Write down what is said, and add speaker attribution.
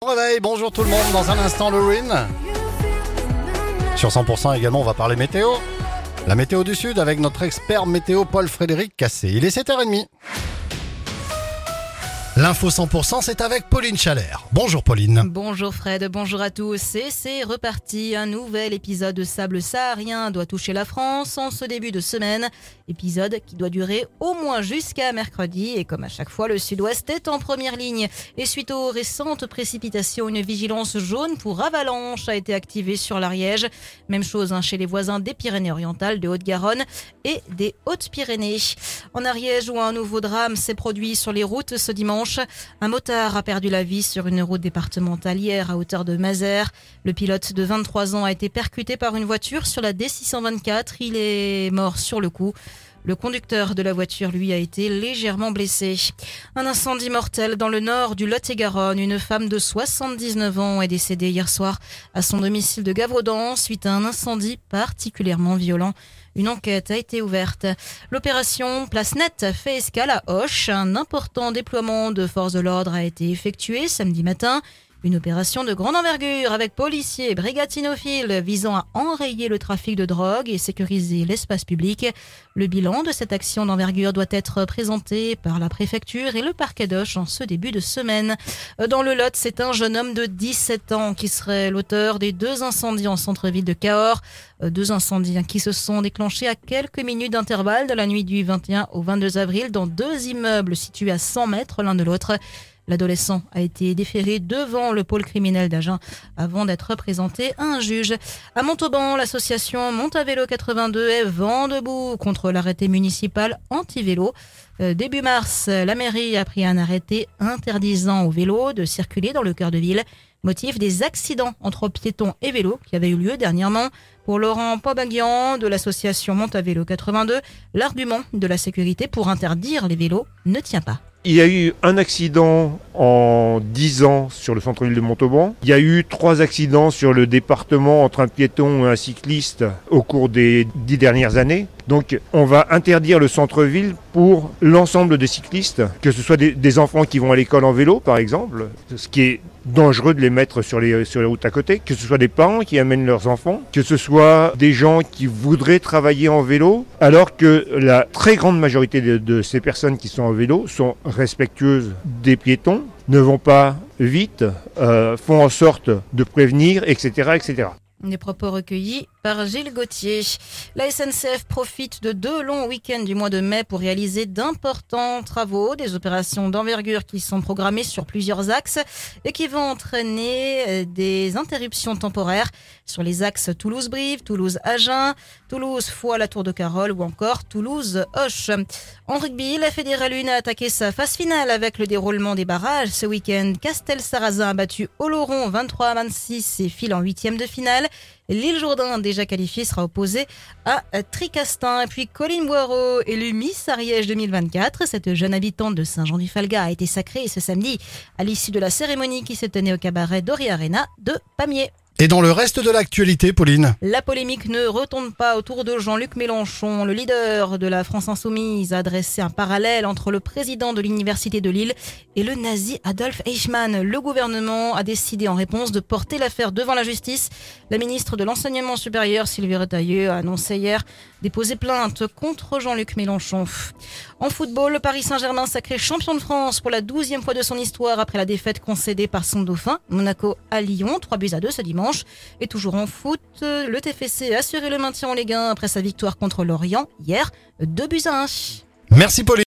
Speaker 1: réveil, bonjour tout le monde, dans un instant le win. Sur 100% également, on va parler météo. La météo du Sud avec notre expert météo Paul-Frédéric Cassé. Il est 7h30. L'info 100%, c'est avec Pauline Chalère. Bonjour Pauline.
Speaker 2: Bonjour Fred, bonjour à tous. Et c'est reparti, un nouvel épisode de sable saharien doit toucher la France en ce début de semaine. Épisode qui doit durer au moins jusqu'à mercredi. Et comme à chaque fois, le sud-ouest est en première ligne. Et suite aux récentes précipitations, une vigilance jaune pour avalanche a été activée sur l'Ariège. Même chose chez les voisins des Pyrénées-Orientales, de Haute-Garonne et des Hautes-Pyrénées. En Ariège, où un nouveau drame s'est produit sur les routes ce dimanche. Un motard a perdu la vie sur une route départementale hier à hauteur de Mazères. Le pilote de 23 ans a été percuté par une voiture sur la D624. Il est mort sur le coup. Le conducteur de la voiture, lui, a été légèrement blessé. Un incendie mortel dans le nord du Lot-et-Garonne. Une femme de 79 ans est décédée hier soir à son domicile de Gavaudan suite à un incendie particulièrement violent. Une enquête a été ouverte. L'opération Place Nette fait escale à Auch. Un important déploiement de forces de l'ordre a été effectué samedi matin. Une opération de grande envergure avec policiers et brigadinophiles visant à enrayer le trafic de drogue et sécuriser l'espace public. Le bilan de cette action d'envergure doit être présenté par la préfecture et le parquet d'Auch en ce début de semaine. Dans le Lot, c'est un jeune homme de 17 ans qui serait l'auteur des 2 incendies en centre-ville de Cahors. 2 incendies qui se sont déclenchés à quelques minutes d'intervalle de la nuit du 21 au 22 avril dans 2 immeubles situés à 100 mètres l'un de l'autre. L'adolescent a été déféré devant le pôle criminel d'Agen avant d'être présenté à un juge. À Montauban, l'association Montavélo 82 est vent debout contre l'arrêté municipal anti-vélo. Début mars, la mairie a pris un arrêté interdisant aux vélos de circuler dans le cœur de ville. Motif des accidents entre piétons et vélos qui avaient eu lieu dernièrement. Pour Laurent Pobaguian de l'association Montavélo 82, l'argument de la sécurité pour interdire les vélos ne tient pas.
Speaker 3: Il y a eu un accident en 10 ans sur le centre-ville de Montauban. Il y a eu 3 accidents sur le département entre un piéton et un cycliste au cours des 10 dernières années. Donc on va interdire le centre-ville pour l'ensemble des cyclistes, que ce soit des enfants qui vont à l'école en vélo par exemple, ce qui est dangereux de les mettre sur les routes à côté, que ce soit des parents qui amènent leurs enfants, que ce soit des gens qui voudraient travailler en vélo, alors que la très grande majorité de ces personnes qui sont en vélo sont respectueuses des piétons, ne vont pas vite, font en sorte de prévenir, etc., etc.
Speaker 2: Des propos recueillis par Gilles Gauthier. La SNCF profite de 2 longs week-ends du mois de mai pour réaliser d'importants travaux, des opérations d'envergure qui sont programmées sur plusieurs axes et qui vont entraîner des interruptions temporaires sur les axes Toulouse-Brive, Toulouse-Agen, Toulouse-Foix-la-Tour-de-Carol ou encore Toulouse-Auch. En rugby, la Fédérale 1 a attaqué sa phase finale avec le déroulement des barrages. Ce week-end, Castel-Sarrazin a battu Oloron 23-26 et file en 8e de finale. L'Île Jourdain, déjà qualifiée, sera opposée à Tricastin. Et puis Colline Boireau, élue Miss Ariège 2024. Cette jeune habitante de Saint-Jean-du-Falga a été sacrée ce samedi à l'issue de la cérémonie qui s'est tenue au cabaret Dori Arena de Pamiers.
Speaker 1: Et dans le reste de l'actualité, Pauline?
Speaker 2: La polémique ne retombe pas autour de Jean-Luc Mélenchon. Le leader de la France Insoumise a dressé un parallèle entre le président de l'Université de Lille et le nazi Adolf Eichmann. Le gouvernement a décidé en réponse de porter l'affaire devant la justice. La ministre de l'Enseignement supérieur, Sylvie Retailleau, a annoncé hier déposer plainte contre Jean-Luc Mélenchon. En football, le Paris Saint-Germain sacré champion de France pour la 12e fois de son histoire après la défaite concédée par son dauphin, Monaco à Lyon, 3-2 ce dimanche. Et toujours en foot, le TFC a assuré le maintien en Ligue 1 après sa victoire contre Lorient hier, 2-1.
Speaker 1: Merci Pauline.